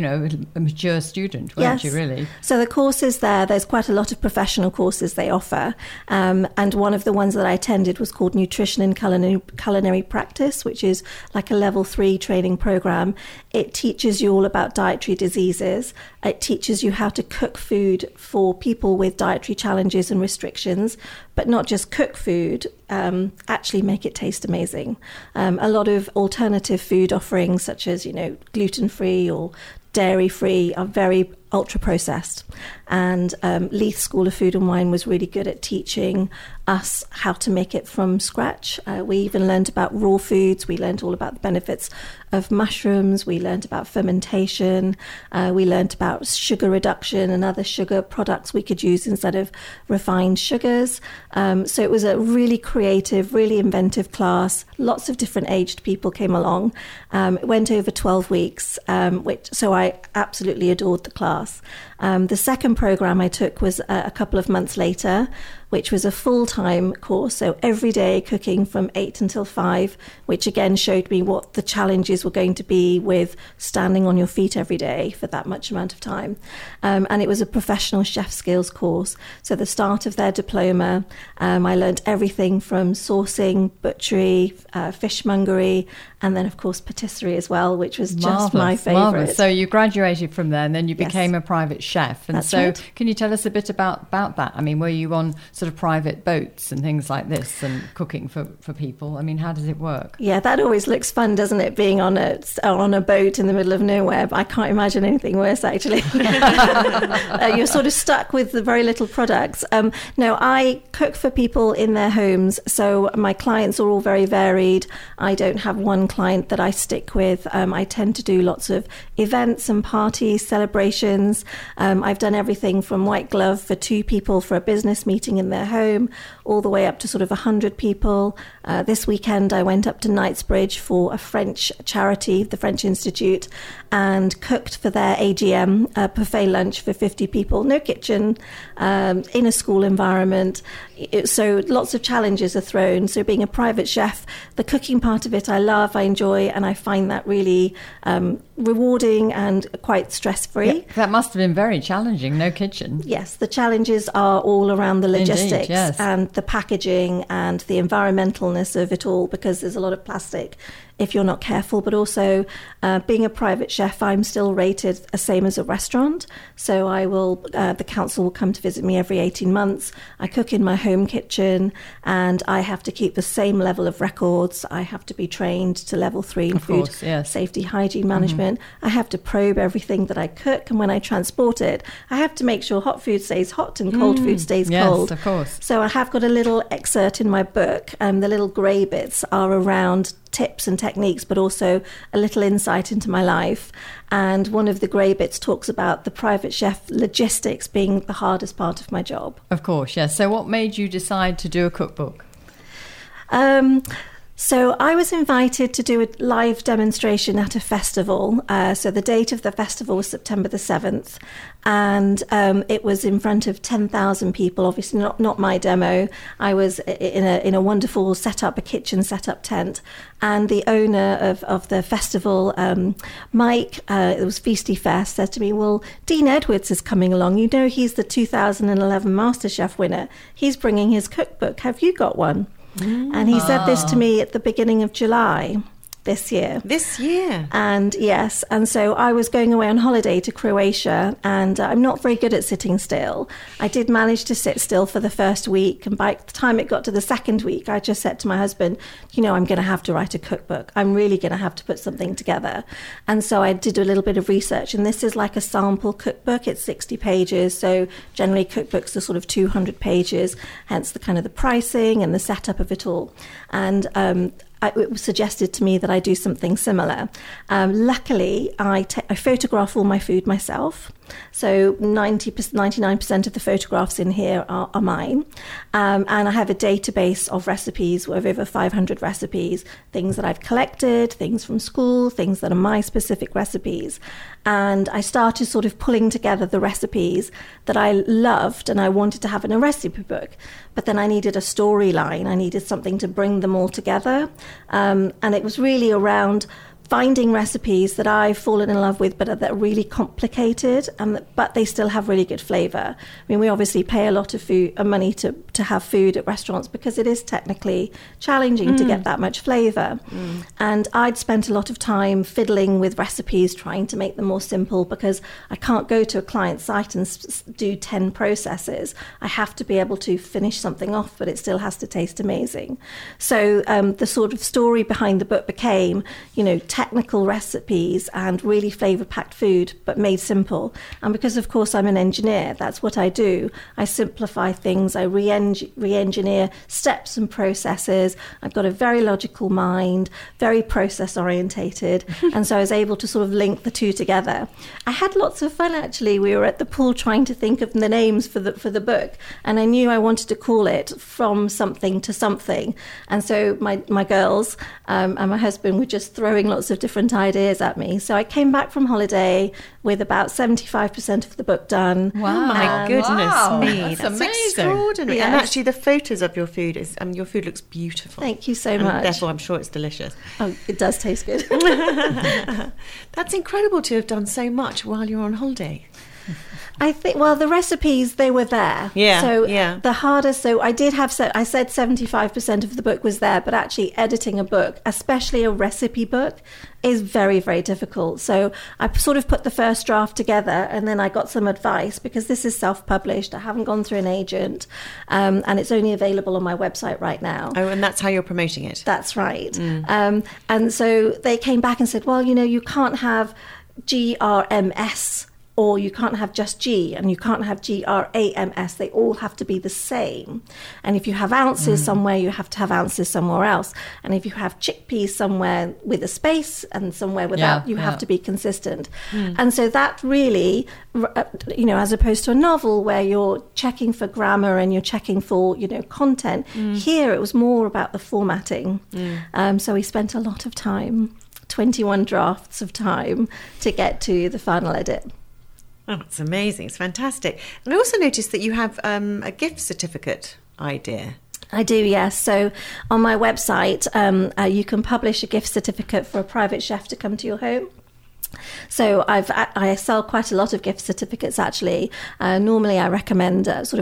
a mature student, weren't you, really? So the courses there's quite a lot of professional courses they offer. And one of the ones that I attended was called Nutrition and Culinary Practice, which is like a level 3 training program. It teaches you all about dietary diseases. It teaches you how to cook food for people with dietary challenges and restrictions, but not just cook food, actually make it taste amazing. A lot of alternative food offerings, such as, gluten-free or dairy-free, are very ultra-processed. And Leith School of Food and Wine was really good at teaching us how to make it from scratch. We even learned about raw foods. We learned all about the benefits of mushrooms. We learned about fermentation. We learned about sugar reduction and other sugar products we could use instead of refined sugars. So it was a really creative, really inventive class. Lots of different aged people came along. It went over 12 weeks, so I absolutely adored the class. The second program I took was a couple of months later, which was a full-time course, so every day cooking from 8 until 5, which again showed me what the challenges were going to be with standing on your feet every day for that much amount of time. And it was a professional chef skills course. So the start of their diploma, I learned everything from sourcing, butchery, fishmongery, and then, of course, patisserie as well, which was just my favourite. Marvellous. So you graduated from there and then you became a private chef. And That's right. Can you tell us a bit about that? I mean, were you on sort of private boats and things like this and cooking for people? I mean, how does it work? Yeah, that always looks fun, doesn't it, being on a boat in the middle of nowhere? But I can't imagine anything worse, actually. You're sort of stuck with the very little products. No, I cook for people in their homes, so my clients are all very varied. I don't have one client that I stick with. I tend to do lots of events and parties, celebrations. I've done everything from white glove for 2 people for a business meeting in their home, all the way up to sort of 100 people. This weekend I went up to Knightsbridge for a French charity, the French Institute, and cooked for their AGM, a buffet lunch for 50 people, no kitchen, in a school environment. So lots of challenges are thrown. So being a private chef, the cooking part of it I love, I enjoy, and I find that really rewarding and quite stress-free. Yeah, that must have been very challenging, no kitchen. Yes, the challenges are all around the logistics. Indeed, yes. And the packaging and the environmentalness of it all, because there's a lot of plastic if you're not careful. But also, being a private chef, I'm still rated the same as a restaurant. So I will, the council will come to visit me every 18 months. I cook in my home kitchen and I have to keep the same level of records. I have to be trained to level 3 in food safety, hygiene management. I have to probe everything that I cook, and when I transport it, I have to make sure hot food stays hot and cold food stays cold. Yes, of course. So I have got a little excerpt in my book, and the little grey bits are around tips and techniques, but also a little insight into my life. And one of the grey bits talks about the private chef logistics being the hardest part of my job. Of course, yes. So what made you decide to do a cookbook? So I was invited to do a live demonstration at a festival. So the date of the festival was September the 7th. And it was in front of 10,000 people, obviously not my demo. I was in a wonderful setup, a kitchen setup tent. And the owner of the festival, Mike, it was Feasty Fest, said to me, well, Dean Edwards is coming along. You know, he's the 2011 MasterChef winner. He's bringing his cookbook. Have you got one? And he said this to me at the beginning of July this year. And yes, and so I was going away on holiday to Croatia, and I'm not very good at sitting still. I did manage to sit still for the first week, and by the time it got to the second week, I just said to my husband, you know, I'm going to have to write a cookbook. I'm really going to have to put something together. And so I did a little bit of research, and this is like a sample cookbook. It's 60 pages, so generally cookbooks are sort of 200 pages, hence the kind of the pricing and the setup of it all. And it was suggested to me that I do something similar. Luckily, I photograph all my food myself. So 99% of the photographs in here are mine. And I have a database of recipes with over 500 recipes, things that I've collected, things from school, things that are my specific recipes. And I started sort of pulling together the recipes that I loved and I wanted to have in a recipe book. But then I needed a storyline. I needed something to bring them all together. And it was really around finding recipes that I've fallen in love with, but that are really complicated, but they still have really good flavour. I mean, we obviously pay a lot of money to have food at restaurants because it is technically challenging to get that much flavour. And I'd spent a lot of time fiddling with recipes, trying to make them more simple, because I can't go to a client's site and do 10 processes. I have to be able to finish something off, but it still has to taste amazing. So the sort of story behind the book became, technical recipes and really flavour-packed food, but made simple. And because, of course, I'm an engineer, that's what I do. I simplify things. I re-engineer steps and processes. I've got a very logical mind, very process-orientated. And so I was able to sort of link the two together. I had lots of fun, actually. We were at the pool trying to think of the names for the book. And I knew I wanted to call it From Something to Something. And so my girls and my husband were just throwing lots of different ideas at me. So I came back from holiday with about 75% of the book done. Wow. Oh my goodness me. That's amazing. Extraordinary. Yes. And actually the photos of your food your food looks beautiful. Thank you so and much. Therefore I'm sure it's delicious. Oh, it does taste good. That's incredible to have done so much while you're on holiday. I think, well, the recipes, they were there. Yeah, So yeah. the hardest, so I did have, I said 75% of the book was there, but actually editing a book, especially a recipe book, is very, very difficult. So I sort of put the first draft together, and then I got some advice, because this is self-published. I haven't gone through an agent, and it's only available on my website right now. Oh, and that's how you're promoting it? That's right. And so they came back and said, well, you can't have GRMS, or you can't have just G, and you can't have GRAMS. They all have to be the same. And if you have ounces somewhere, you have to have ounces somewhere else. And if you have chickpeas somewhere with a space and somewhere without, you have to be consistent. And so that really, as opposed to a novel where you're checking for grammar and you're checking for, content, here it was more about the formatting. So we spent a lot of time, 21 drafts of time, to get to the final edit. Oh, it's amazing. It's fantastic. And I also noticed that you have a gift certificate idea. I do, yes. So on my website, you can publish a gift certificate for a private chef to come to your home. So I sell quite a lot of gift certificates, actually. Normally I recommend sort of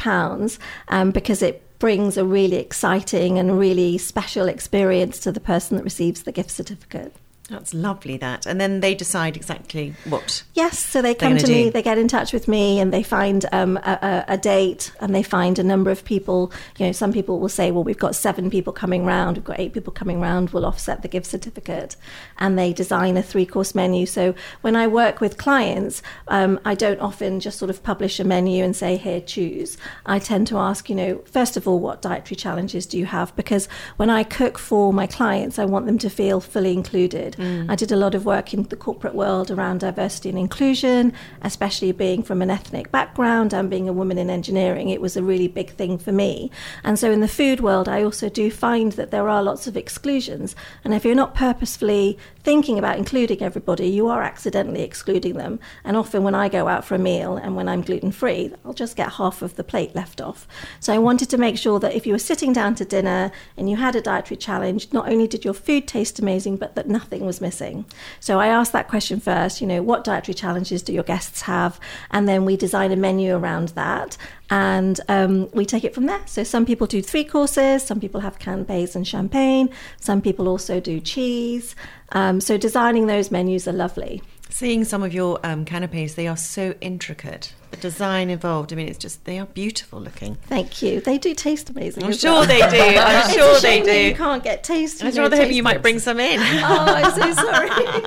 £100 because it brings a really exciting and really special experience to the person that receives the gift certificate. That's lovely, that. And then they decide exactly what. Yes, so they come to me, they get in touch with me, and they find a date, and they find a number of people. Some people will say, well, we've got 7 people coming round, we've got 8 people coming round, we'll offset the gift certificate. And they design a 3-course menu. So when I work with clients, I don't often just sort of publish a menu and say, here, choose. I tend to ask, first of all, what dietary challenges do you have? Because when I cook for my clients, I want them to feel fully included. I did a lot of work in the corporate world around diversity and inclusion, especially being from an ethnic background and being a woman in engineering. It was a really big thing for me. And so in the food world, I also do find that there are lots of exclusions. And if you're not purposefully thinking about including everybody, you are accidentally excluding them. And often when I go out for a meal and when I'm gluten-free, I'll just get half of the plate left off. So I wanted to make sure that if you were sitting down to dinner and you had a dietary challenge, not only did your food taste amazing, but that nothing was missing. So I asked that question first, what dietary challenges do your guests have? And then we design a menu around that. And we take it from there. So some people do 3 courses, some people have canapes and champagne, some people also do cheese. So designing those menus are lovely. Seeing some of your canapes, they are so intricate. The design involved, they are beautiful looking. Thank you. They do taste amazing. I'm sure they do. I'm sure they do. You can't get taste. I was rather hoping you might bring some in. Oh, I'm so sorry.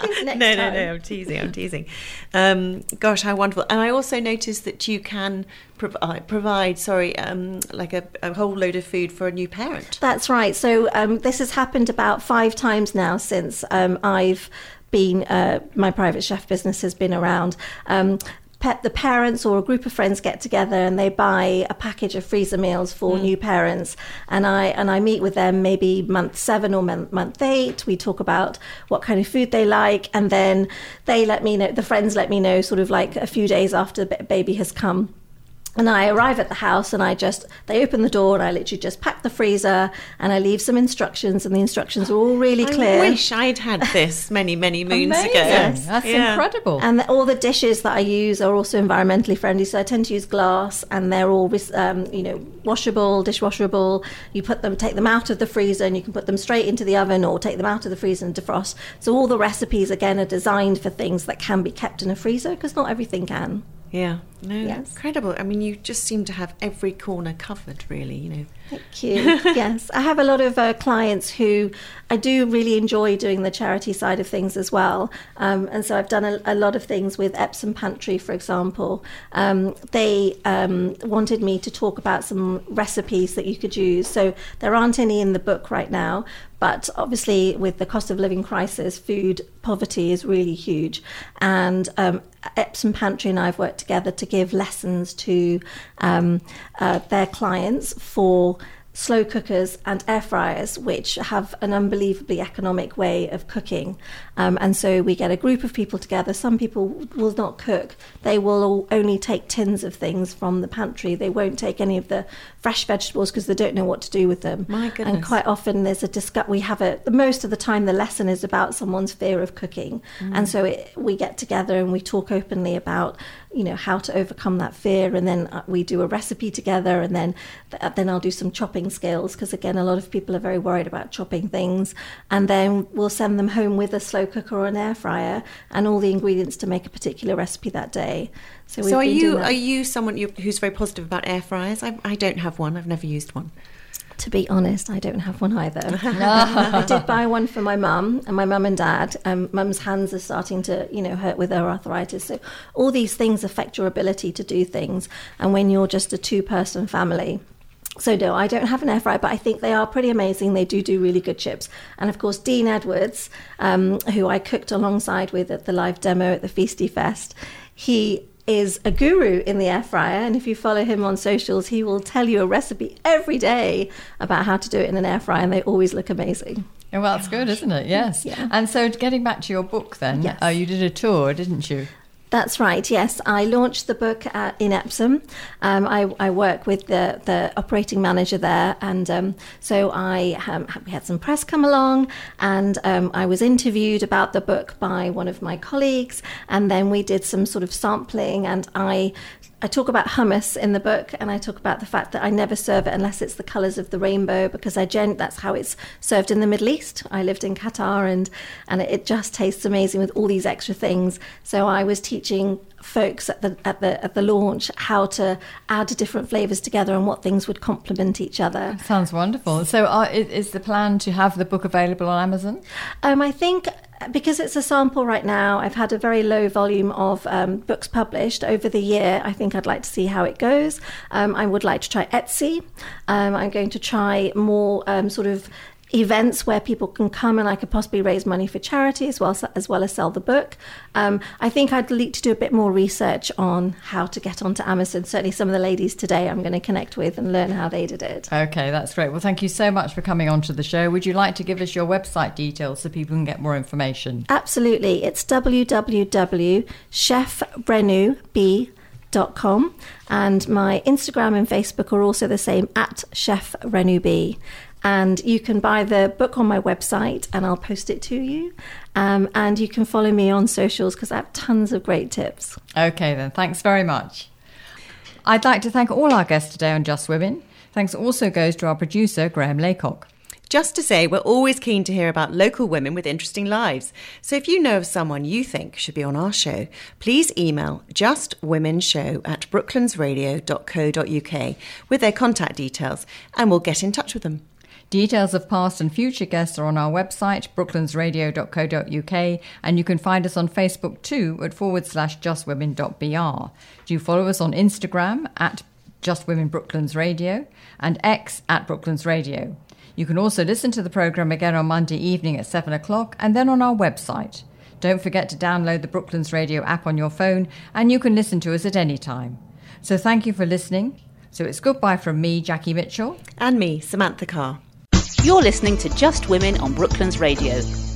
No, I'm teasing. Gosh, how wonderful. And I also noticed that you can provide like a whole load of food for a new parent. That's right. So this has happened about 5 times now since I've been, my private chef business has been around. The parents or a group of friends get together and they buy a package of freezer meals for new parents, and I meet with them maybe month 7 or month 8. We talk about what kind of food they like, and then they let me know, the friends let me know sort of like a few days after the baby has come. And I arrive at the house and they open the door and I literally just pack the freezer and I leave some instructions, and the instructions are all really clear. I wish I'd had this many moons Amazing. ago. That's incredible. And all the dishes that I use are also environmentally friendly. So I tend to use glass, and they're all, washable, dishwashable. You take them out of the freezer and you can put them straight into the oven, or take them out of the freezer and defrost. So all the recipes, again, are designed for things that can be kept in a freezer, because not everything can. Yeah, no, incredible. I mean, you just seem to have every corner covered, really, Thank you. Yes, I have a lot of clients who I do really enjoy doing the charity side of things as well. And so I've done a lot of things with Epsom Pantry, for example. They wanted me to talk about some recipes that you could use. So there aren't any in the book right now, but obviously with the cost of living crisis, food poverty is really huge. And Epsom Pantry and I have worked together to give lessons to their clients for slow cookers and air fryers, which have an unbelievably economic way of cooking. And so we get a group of people together. Some people will not cook. They will only take tins of things from the pantry. They won't take any of the fresh vegetables because they don't know what to do with them. My goodness. And quite often there's most of the time the lesson is about someone's fear of cooking. And so we get together and we talk openly about how to overcome that fear, and then we do a recipe together, and then I'll do some chopping skills, because again, a lot of people are very worried about chopping things, and then we'll send them home with a slow cooker or an air fryer and all the ingredients to make a particular recipe that day. So are you someone who's very positive about air fryers? I don't have one. I've never used one. To be honest, I don't have one either. I did buy one for my mum and my mum and dad. Mum's hands are starting to, hurt with her arthritis. So all these things affect your ability to do things. And when you're just a two-person family. So no, I don't have an air fryer, but I think they are pretty amazing. They do really good chips. And of course, Dean Edwards, who I cooked alongside with at the live demo at the Feasty Fest, he is a guru in the air fryer, and if you follow him on socials, he will tell you a recipe every day about how to do it in an air fryer, and they always look amazing. Oh, well, that's good, isn't it? Yes. Yeah. And so getting back to your book then, Yes. You did a tour, didn't you? That's right, yes. I launched the book in Epsom. I work with the operating manager there, and so we had some press come along, and I was interviewed about the book by one of my colleagues, and then we did some sort of sampling, and I talk about hummus in the book, and I talk about the fact that I never serve it unless it's the colours of the rainbow, because that's how it's served in the Middle East. I lived in Qatar, and it just tastes amazing with all these extra things. So I was teaching folks at the launch how to add different flavours together and what things would complement each other. Sounds wonderful. So is the plan to have the book available on Amazon? I think because it's a sample right now, I've had a very low volume of books published over the year. I think I'd like to see how it goes. I would like to try Etsy. I'm going to try more sort of events where people can come and I could possibly raise money for charity as well as sell the book. I think I'd like to do a bit more research on how to get onto Amazon. Certainly some of the ladies today I'm going to connect with and learn how they did it. Okay, that's great. Well, thank you so much for coming on to the show. Would you like to give us your website details so people can get more information? Absolutely. It's www.chefrenub.com, and my Instagram and Facebook are also the same, @chefrenub. And you can buy the book on my website and I'll post it to you. And you can follow me on socials because I have tons of great tips. Okay then, thanks very much. I'd like to thank all our guests today on Just Women. Thanks also goes to our producer, Graham Laycock. Just to say, we're always keen to hear about local women with interesting lives. So if you know of someone you think should be on our show, please email justwomenshow@brooklandsradio.co.uk with their contact details and we'll get in touch with them. Details of past and future guests are on our website, brooklandsradio.co.uk, and you can find us on Facebook too at /justwomen.br. Do follow us on Instagram @JustWomenBrooklandsRadio and X @BrooklandsRadio. You can also listen to the programme again on Monday evening at 7 o'clock and then on our website. Don't forget to download the Brooklands Radio app on your phone and you can listen to us at any time. So thank you for listening. So it's goodbye from me, Jackie Mitchell. And me, Samantha Carr. You're listening to Just Women on Brooklands Radio.